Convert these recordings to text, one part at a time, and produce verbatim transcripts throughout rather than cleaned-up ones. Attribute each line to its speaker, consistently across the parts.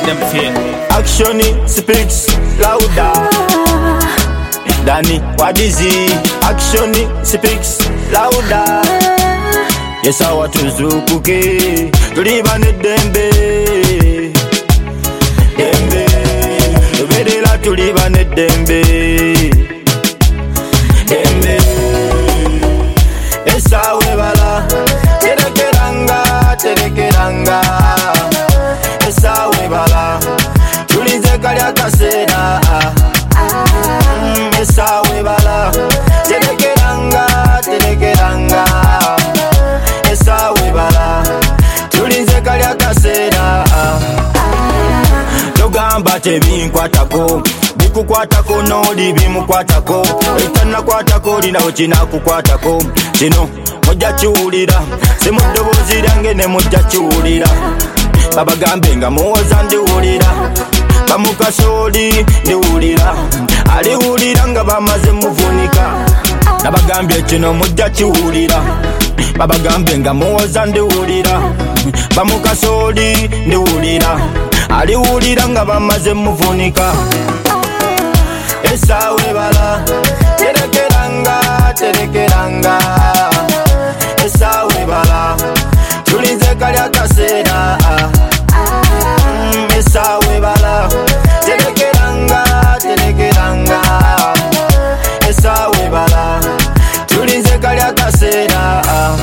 Speaker 1: them feel.
Speaker 2: Action speaks louder. Danny, what is it? Action speaks louder. Yes, I want to zukuke. Tuliba ne dembe, dembe. Tubedela tuliba ne dembe, dembe. Yes, I we bala. Terekeranga, terekeranga. Yes, I we bala. Tulize kalya kasera. Yes, I we bala. Terekeranga, terekeranga. Yes, I we bala. Tulize kalya kasera. Togamba tebinkwatako, bikukwatako noli bimukwatako. Eitana kwatako linawo kinakukwatako. Kino mujja kiwulira, si mu ddoboozi lyange ne mujja kiwulira. Babagambe nga muwoza ndiwulira, bamukasooli ndiwulira, aliwulira nga bamaze muvunika. Nabagambye kino mujja kiwulira, babagambe nga muwoza ndiwulira, bamukasooli ndiwulira, aliwulira nga bamaze muvunika. Esa webala, terekeranga, terekeranga. Esa webala, tulize kalya kasera. Esa webala, terekeranga, terekeranga. Esa webala, tulize kalya kasera.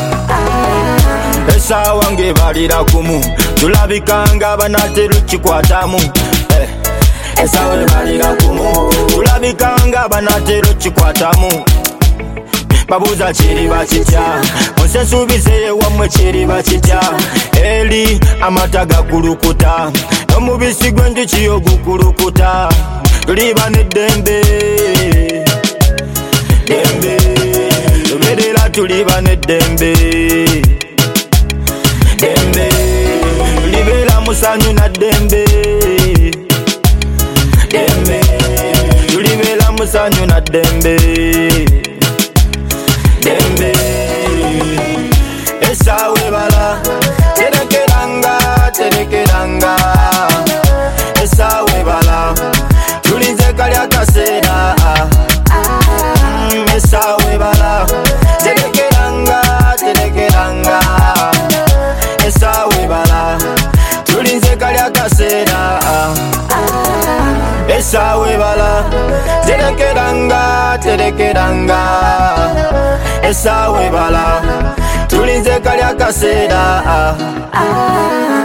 Speaker 2: Esa wange balira kumu, tulabikanga banatera kikwatamu. Esa we balira kumu, tulabikanga banatera kikwatamu. Babuza kiriba kitya, onsensubize wamwe kiriba kitya. Eri amata gakulukuta, n'omubisi gw'enjuki ogukulukuta. Tuliba ne dembe, dembe. Tuberera tuliba ne dembe, dembe. Tulibera musanyu na dembe, dembe. Tulibera musanyu na dembe, dembe. Esa webala, terekeranga, terekeranga. Esa webala, tulize kalya kasera. Esa webala, terekeranga, terekeranga. Esa webala, tulize kalya kasera. Esa webala, terekeranga, terekeranga. Esa webala, tulize kalya kasera.